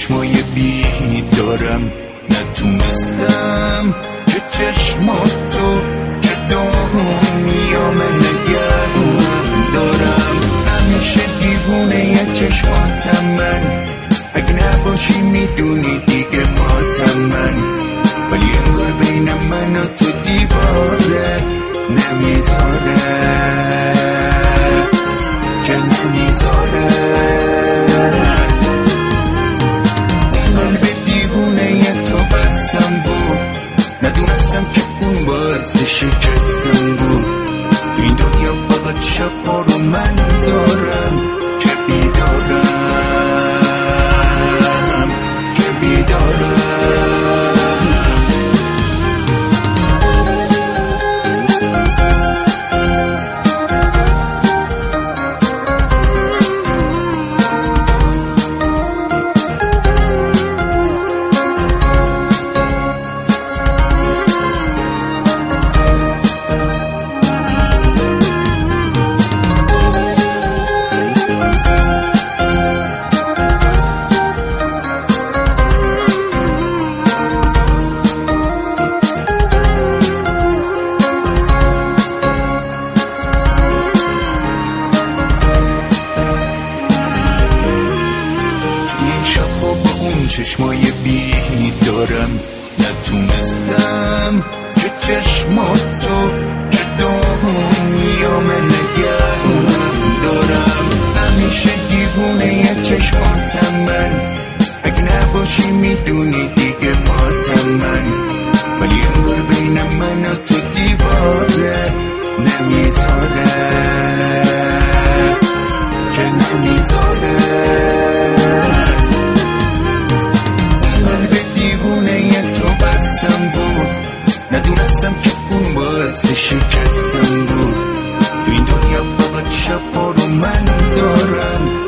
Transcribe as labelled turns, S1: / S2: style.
S1: چشمای بیدارم نتونستم که چشماتو که دنیام نگه دارم. همیشه دیوونه یه چشماتم من، اگه نباشی میدونی دیگه ماتم من، ولی انگار بین من و تو دیواره نمیذاره که نمیذاره. قلب دیوونه یه تو بستم بود، ندونستم که اون باعث شکستم بود. تو این دنیا فقط شب‌ها رو من دارم که بیدارم که بیدارم. چشمای بیدارم نتونستم که چشماتو که دنیام نگه دارم. همیشه دیوونه یه چشماتم من، اگه نباشی میدونی دیگه ماتم من، ولی انگار بین من و تو دیواره نمیذاره که نمیذاره. ندونستم که اون باعث شکستم بود. تو این دنیا فقط شب‌ها رو من دارم